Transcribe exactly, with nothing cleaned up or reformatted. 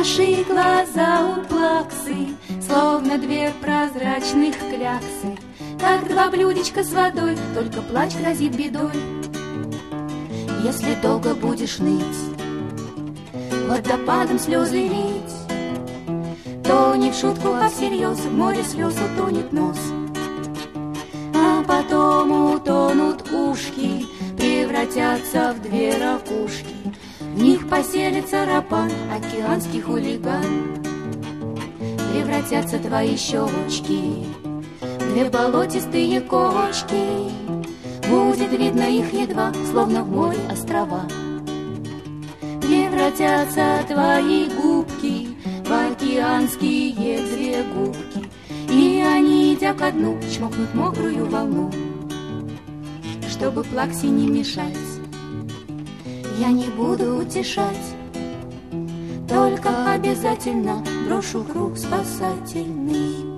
Наши глаза у плаксы, словно две прозрачных кляксы, как два блюдечка с водой, только плач грозит бедой. Если долго будешь ныть, водопадом слезы лить, то не в шутку, а всерьез в море слез утонет нос. А потом утонут ушки, превратятся в две ракушки, в них поселится рапан, океанский хулиган. Превратятся твои щечки в две болотистые кочки, будет видно их едва, словно в море острова. Превратятся твои губки в океанские две губки, и они, идя ко дну, чмокнут мокрую волну. Чтобы плаксе не мешать, я не буду утешать, только обязательно брошу круг спасательный.